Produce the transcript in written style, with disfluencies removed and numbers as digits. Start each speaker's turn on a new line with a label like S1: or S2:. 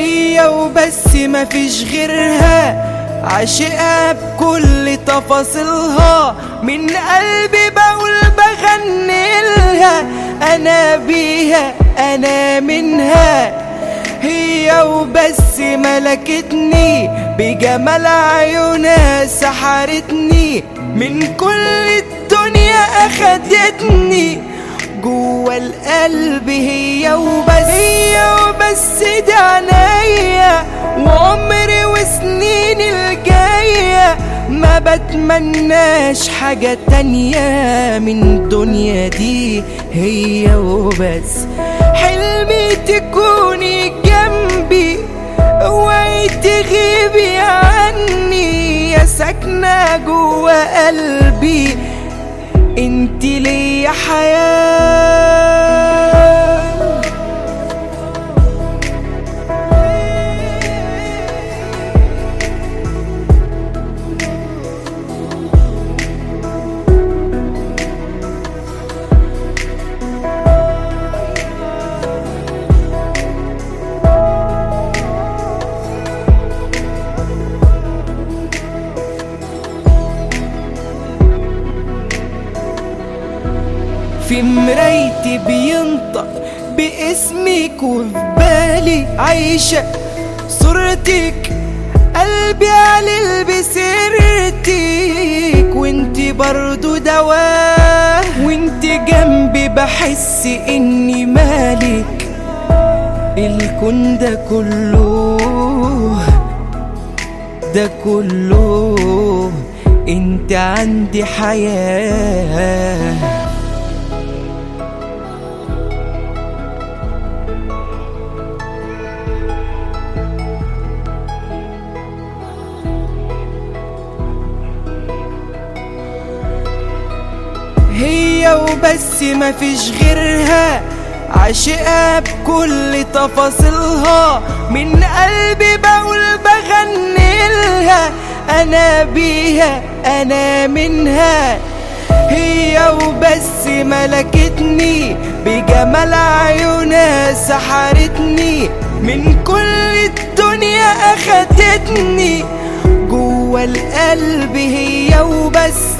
S1: هي وبس مفيش غيرها، عاشقها بكل تفاصيلها، من قلبي بقول بغنيلها، انا بيها انا منها. هي وبس ملكتني بجمال عيونها، سحرتني من كل الدنيا اخدتني جوا القلب. هي وبس دي عنايا، وعمري وسنيني الجاية ما بتمناش حاجة تانية من الدنيا دي. هي وبس حلمي تكوني جنبي، اوعي تغيبي عني، يا ساكنة جوا قلبي انتي ليا حياة. في مرايتي بينطق باسمك، وفي بالي عايشة صورتك، قلبي على بسيرتك، وانتي برضو دواه، وانتي جنبي بحس اني مالك الكون ده كله انت عندي حياة. هي وبس مفيش غيرها، عاشقها بكل تفاصيلها، من قلبي بقول بغنيلها، انا بيها انا منها. هي وبس ملكتني بجمال عيونها، سحرتني من كل الدنيا اخدتني جوا القلب. هي وبس